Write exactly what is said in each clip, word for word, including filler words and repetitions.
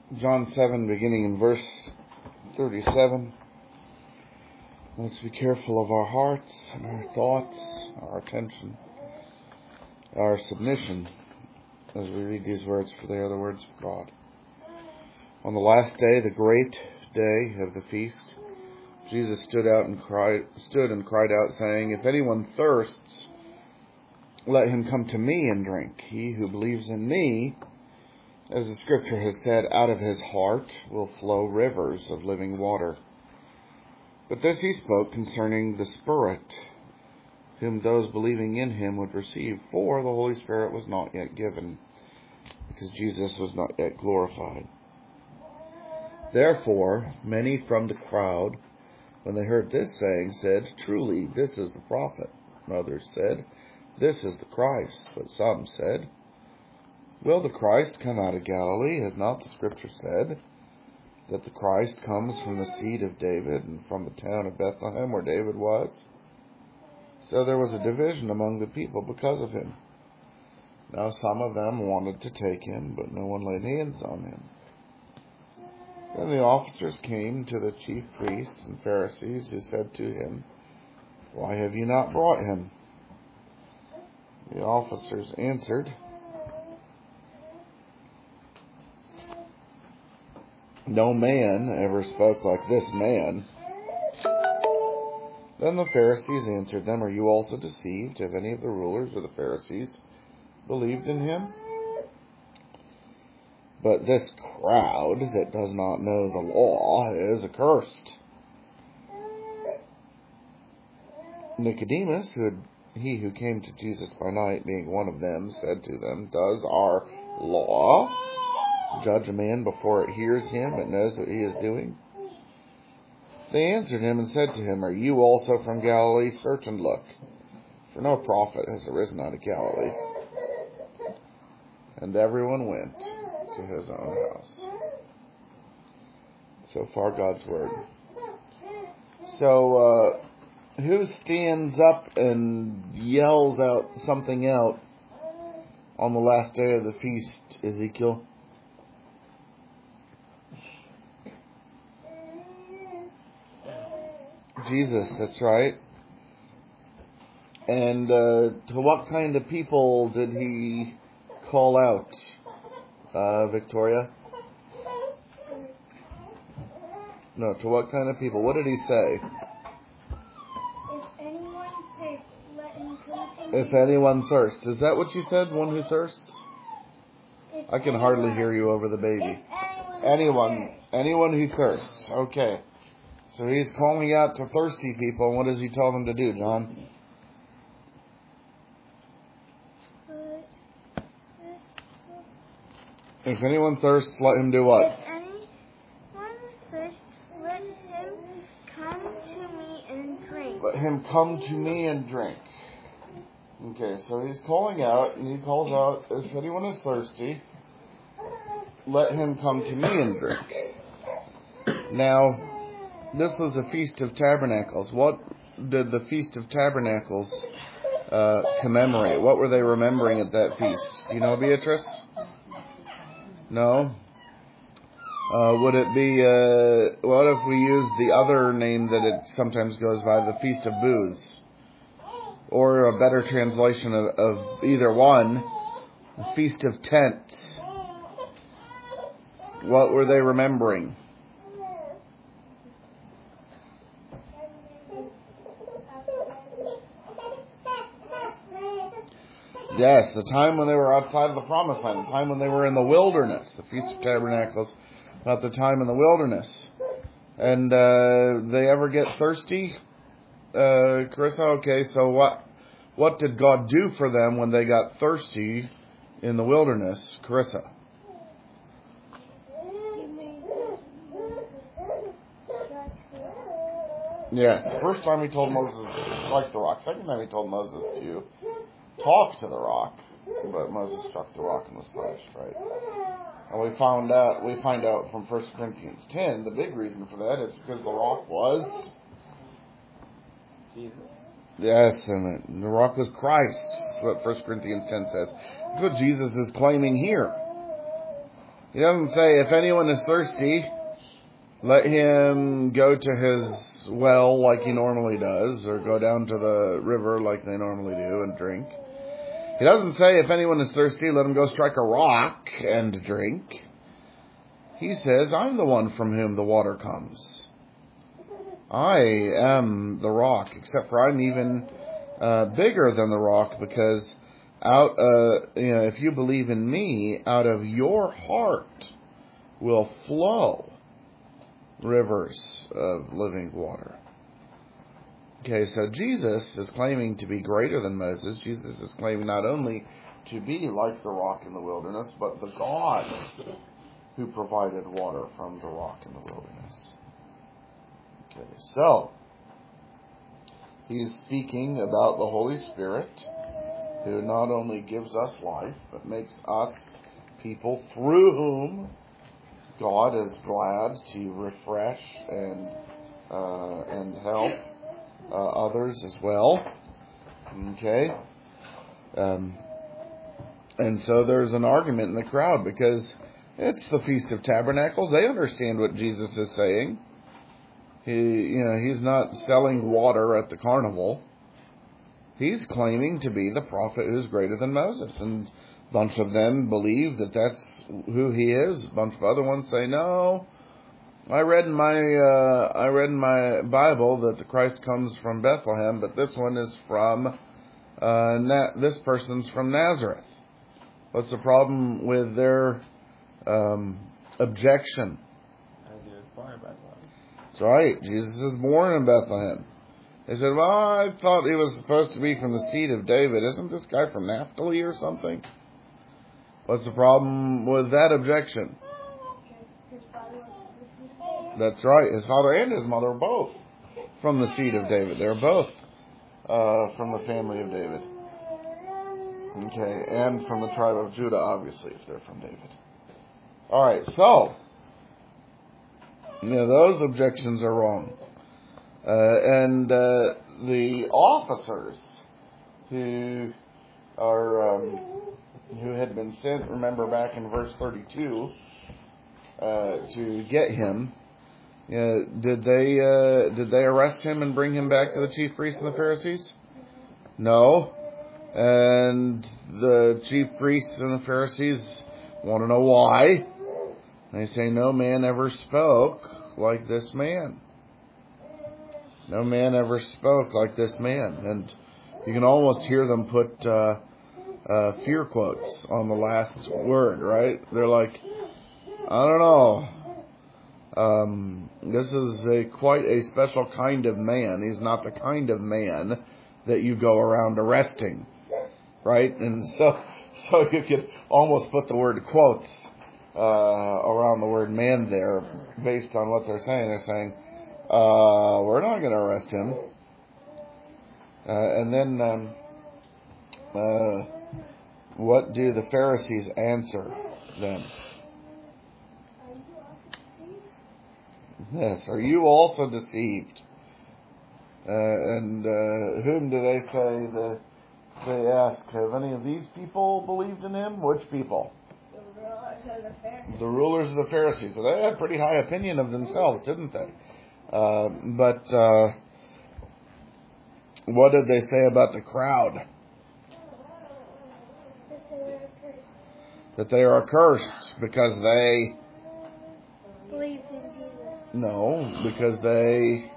John seven, beginning in verse thirty-seven. Let's be careful of our hearts and our thoughts, our attention, our submission as we read these words, for they are the words of God. On the last day, the great day of the feast, Jesus stood out and cried, stood and cried out, saying, "If anyone thirsts, let him come to me and drink. He who believes in me, as the scripture has said, out of his heart will flow rivers of living water." But this he spoke concerning the Spirit, whom those believing in him would receive, for the Holy Spirit was not yet given, because Jesus was not yet glorified. Therefore, many from the crowd, when they heard this saying, said, "Truly, this is the prophet." Others said, "This is the Christ." But some said, "Will the Christ come out of Galilee? Has not the scripture said that the Christ comes from the seed of David and from the town of Bethlehem where David was?" So there was a division among the people because of him. Now some of them wanted to take him, but no one laid hands on him. Then the officers came to the chief priests and Pharisees, who said to him, "Why have you not brought him?" The officers answered, "No man ever spoke like this man." Then the Pharisees answered them, "Are you also deceived? Have any of the rulers or the Pharisees believed in him? But this crowd that does not know the law is accursed." Nicodemus, who had, he who came to Jesus by night, being one of them, said to them, "Does our law judge a man before it hears him and knows what he is doing?" They answered him and said to him, "Are you also from Galilee? Search and look, for no prophet has arisen out of Galilee." And everyone went to his own house. So far, God's word. So, uh, who stands up and yells out something out on the last day of the feast, Ezekiel? Jesus, that's right. And uh, to what kind of people did he call out, uh, Victoria? No, to what kind of people? What did he say? If anyone thirsts, let him come to me. If anyone thirsts. Is that what you said, one who thirsts? If I can anyone, hardly hear you over the baby. If anyone, Anyone, thirsts, anyone who thirsts. Okay. So he's calling out to thirsty people, and what does he tell them to do, John? If anyone thirsts, let him do what? If anyone thirsts, let him come to me and drink. Let him come to me and drink. Okay, so he's calling out, and he calls out, if anyone is thirsty, let him come to me and drink. Now, this was the Feast of Tabernacles. What did the Feast of Tabernacles uh, commemorate? What were they remembering at that feast? Do you know, Beatrice? No? Uh, would it be, uh, what if we use the other name that it sometimes goes by, the Feast of Booths? Or a better translation of, of either one, the Feast of Tents. What were they remembering? Yes, the time when they were outside of the Promised Land, the time when they were in the wilderness. The Feast of Tabernacles, about the time in the wilderness. And uh, they ever get thirsty? Uh, Carissa, okay, so what what did God do for them when they got thirsty in the wilderness? Carissa. Yes, the first time he told Moses to strike the rock. Second time he told Moses to talk to the rock. But Moses struck the rock and was punished, right? And we found out, we find out from First Corinthians ten, the big reason for that is because the rock was Jesus. Yes, and the rock was Christ. That's what First Corinthians ten says. That's what Jesus is claiming here. He doesn't say, if anyone is thirsty, let him go to his well like he normally does, or go down to the river like they normally do and drink. He doesn't say, if anyone is thirsty, let him go strike a rock and drink. He says, I'm the one from whom the water comes. I am the rock, except for I'm even uh, bigger than the rock, because out, uh, you know, if you believe in me, out of your heart will flow rivers of living water. Okay, so Jesus is claiming to be greater than Moses. Jesus is claiming not only to be like the rock in the wilderness, but the God who provided water from the rock in the wilderness. Okay, so he's speaking about the Holy Spirit, who not only gives us life, but makes us people through whom God is glad to refresh and uh, and help uh, others as well. Okay, um, and so there's an argument in the crowd because it's the Feast of Tabernacles. They understand what Jesus is saying. He, you know, he's not selling water at the carnival. He's claiming to be the prophet who's greater than Moses, and a bunch of them believe that that's who he is. A bunch of other ones say, no, I read in my uh, I read in my Bible that the Christ comes from Bethlehem, but this one is from uh, Na- this person's from Nazareth. What's the problem with their um, objection? That's right. Jesus is born in Bethlehem. They said, well, I thought he was supposed to be from the seed of David. Isn't this guy from Naphtali or something? What's the problem with that objection? That's right. His father and his mother are both from the seed of David. They're both uh, from the family of David. Okay, and from the tribe of Judah, obviously, if they're from David. All right, so, you know, those objections are wrong. Uh, and uh, the officers who are um, who had been sent, remember back in verse thirty-two, uh, to get him, uh, did they uh, did they arrest him and bring him back to the chief priests and the Pharisees? No. And the chief priests and the Pharisees want to know why. They say, no man ever spoke like this man. No man ever spoke like this man. And you can almost hear them put uh, uh, fear quotes on the last word, right? They're like, I don't know. Um, this is a quite a special kind of man. He's not the kind of man that you go around arresting, right? And so, so you could almost put the word quotes uh, around the word man there based on what they're saying. They're saying, Uh, we're not going to arrest him. Uh, and then, um, uh, what do the Pharisees answer them? Yes, are you also deceived? Uh, and uh, whom do they say the, they ask, have any of these people believed in him? Which people? The rulers of the Pharisees. The rulers of the Pharisees. So they had a pretty high opinion of themselves, didn't they? Uh, but uh, what did they say about the crowd? That they were cursed. That they are accursed because they... Believed in Jesus. No, because they...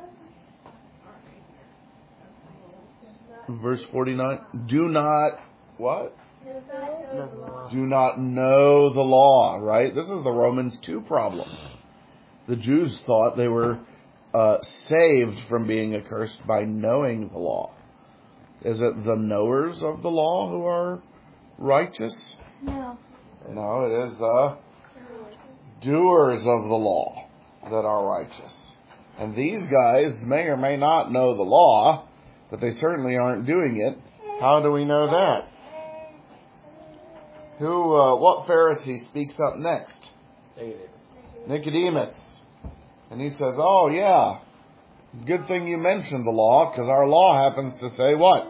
Verse forty-nine, do not... What? Do not know the law, right? This is the Romans two problem. The Jews thought they were uh, saved from being accursed by knowing the law. Is it the knowers of the law who are righteous? No. No, it is the doers of the law that are righteous. And these guys may or may not know the law, but they certainly aren't doing it. How do we know that? Who? Uh, what Pharisee speaks up next? Nicodemus. And he says, oh yeah, good thing you mentioned the law, because our law happens to say what?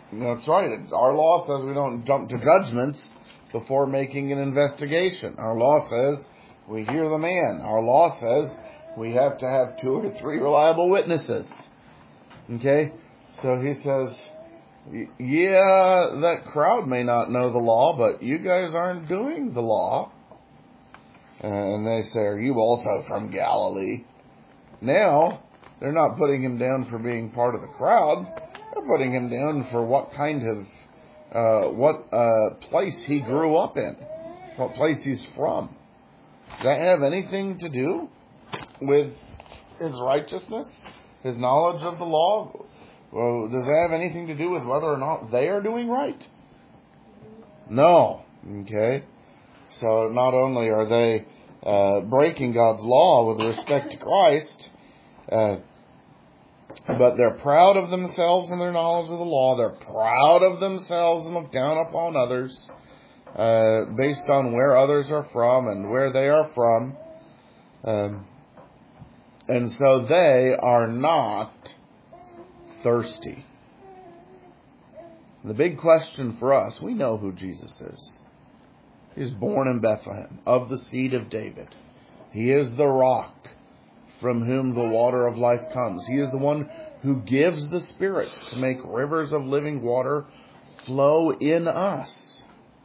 That's right. Our law says we don't jump to judgments before making an investigation. Our law says we hear the man. Our law says we have to have two or three reliable witnesses. Okay? So he says, yeah, that crowd may not know the law, but you guys aren't doing the law. And they say, are you also from Galilee? Now, they're not putting him down for being part of the crowd. They're putting him down for what kind of, uh, what uh, place he grew up in, what place he's from. Does that have anything to do with his righteousness, his knowledge of the law? Well, does that have anything to do with whether or not they are doing right? No. Okay. So not only are they uh, breaking God's law with respect to Christ, uh, but they're proud of themselves and their knowledge of the law. They're proud of themselves and look down upon others uh, based on where others are from and where they are from. Um, and so they are not thirsty. The big question for us, we know who Jesus is. He's born in Bethlehem, of the seed of David. He is the rock from whom the water of life comes. He is the one who gives the Spirit to make rivers of living water flow in us,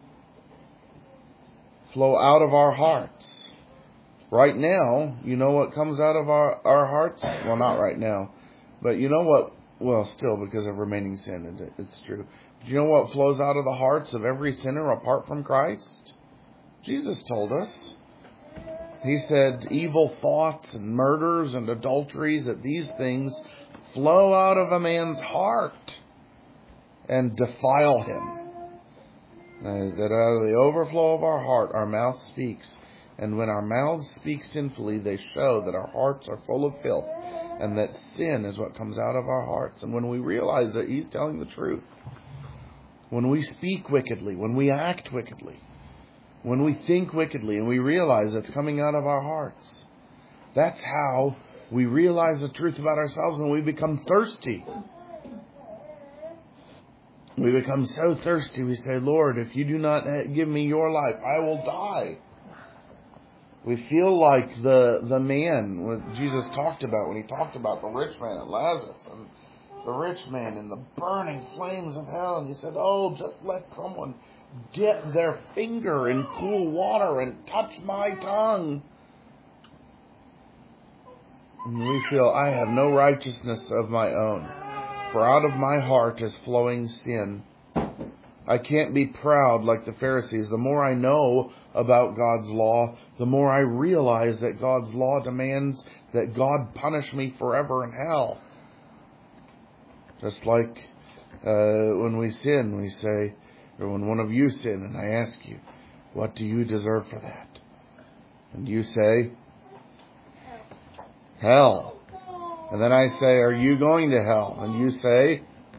flow out of our hearts. Right now, you know what comes out of our, our hearts? Well, not right now, but you know what? Well, still, because of remaining sin, it's true. Do you know what flows out of the hearts of every sinner apart from Christ? Jesus told us. He said, evil thoughts and murders and adulteries, that these things flow out of a man's heart and defile him. Uh, that out of the overflow of our heart, our mouth speaks. And when our mouths speak sinfully, they show that our hearts are full of filth, and that sin is what comes out of our hearts. And when we realize that He's telling the truth, when we speak wickedly, when we act wickedly, when we think wickedly, and we realize it's coming out of our hearts, that's how we realize the truth about ourselves, and we become thirsty. We become so thirsty, we say, Lord, if you do not give me your life, I will die. We feel like the the man what Jesus talked about when He talked about the rich man and Lazarus and the rich man in the burning flames of hell. And He said, oh, just let someone dip their finger in cool water and touch my tongue. And we feel, I have no righteousness of my own, for out of my heart is flowing sin. I can't be proud like the Pharisees. The more I know about God's law, the more I realize that God's law demands that God punish me forever in hell. Just like uh, when we sin, we say, or when one of you sin, and I ask you, what do you deserve for that? And you say, hell. And then I say, are you going to hell? And you say,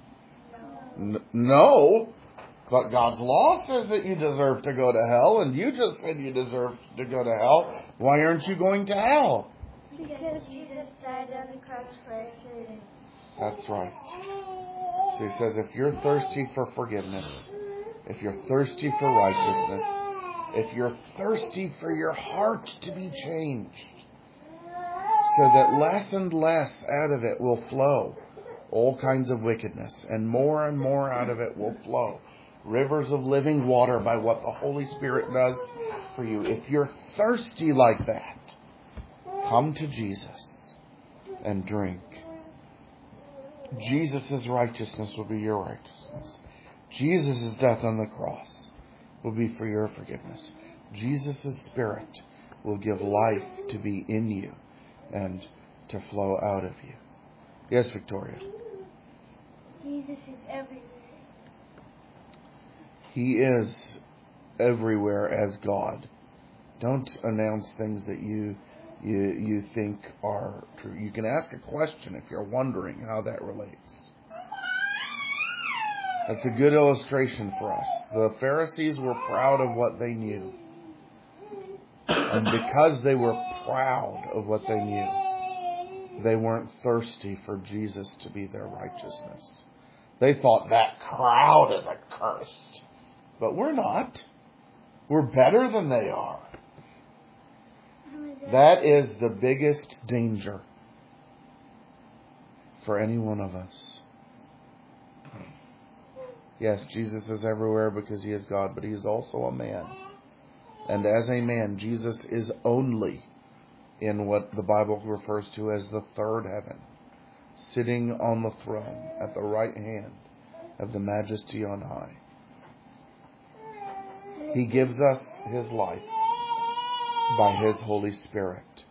no. But God's law says that you deserve to go to hell, and you just said you deserve to go to hell. Why aren't you going to hell? Because Jesus died on the cross for our sins. That's right. So He says, if you're thirsty for forgiveness, if you're thirsty for righteousness, if you're thirsty for your heart to be changed, so that less and less out of it will flow all kinds of wickedness, and more and more out of it will flow rivers of living water by what the Holy Spirit does for you. If you're thirsty like that, come to Jesus and drink. Jesus' righteousness will be your righteousness. Jesus' death on the cross will be for your forgiveness. Jesus' Spirit will give life to be in you and to flow out of you. Yes, Victoria? Jesus is everywhere. He is everywhere as God. Don't announce things that you you you think are true. You can ask a question if you're wondering how that relates. That's a good illustration for us. The Pharisees were proud of what they knew. And because they were proud of what they knew, they weren't thirsty for Jesus to be their righteousness. They thought that crowd is accursed. But we're not. We're better than they are. That is the biggest danger for any one of us. Yes, Jesus is everywhere because He is God, but He is also a man. And as a man, Jesus is only in what the Bible refers to as the third heaven, sitting on the throne at the right hand of the Majesty on high. He gives us His life by His Holy Spirit.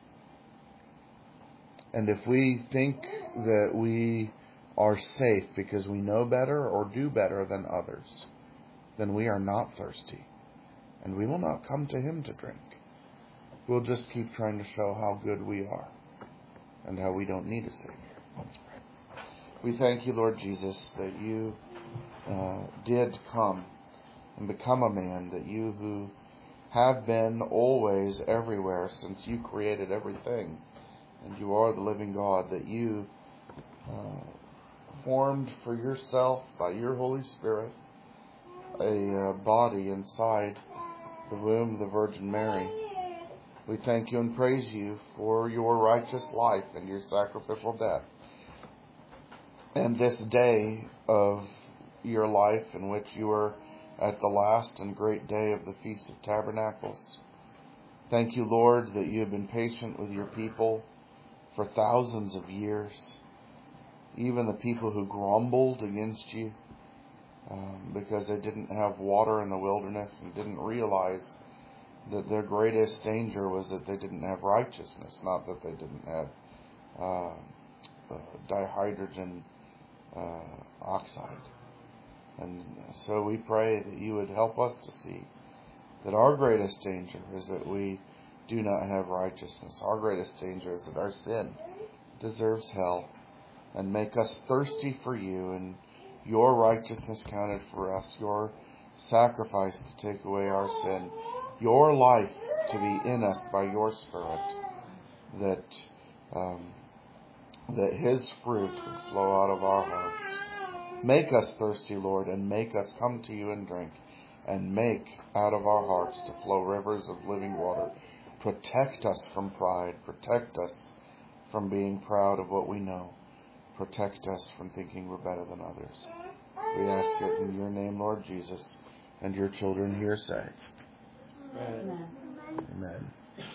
And if we think that we are safe because we know better or do better than others, then we are not thirsty. And we will not come to Him to drink. We'll just keep trying to show how good we are and how we don't need a Savior. Let's pray. We thank You, Lord Jesus, that You uh, did come and become a man, that You who have been always everywhere since You created everything, and You are the living God, that You uh, formed for Yourself by Your Holy Spirit a uh, body inside the womb of the Virgin Mary. We thank You and praise You for Your righteous life and Your sacrificial death. And this day of Your life in which You are at the last and great day of the Feast of Tabernacles. Thank You, Lord, that You have been patient with Your people for thousands of years. Even the people who grumbled against You um, because they didn't have water in the wilderness and didn't realize that their greatest danger was that they didn't have righteousness, not that they didn't have uh, uh, dihydrogen uh, oxide. And so we pray that You would help us to see that our greatest danger is that we do not have righteousness. Our greatest danger is that our sin deserves hell, and make us thirsty for You and Your righteousness counted for us, Your sacrifice to take away our sin, Your life to be in us by Your Spirit, that um, that His fruit would flow out of our hearts. Make us thirsty, Lord, and make us come to You and drink, and make out of our hearts to flow rivers of living water. Protect us from pride. Protect us from being proud of what we know. Protect us from thinking we're better than others. We ask it in Your name, Lord Jesus, and Your children here say, Amen. Amen.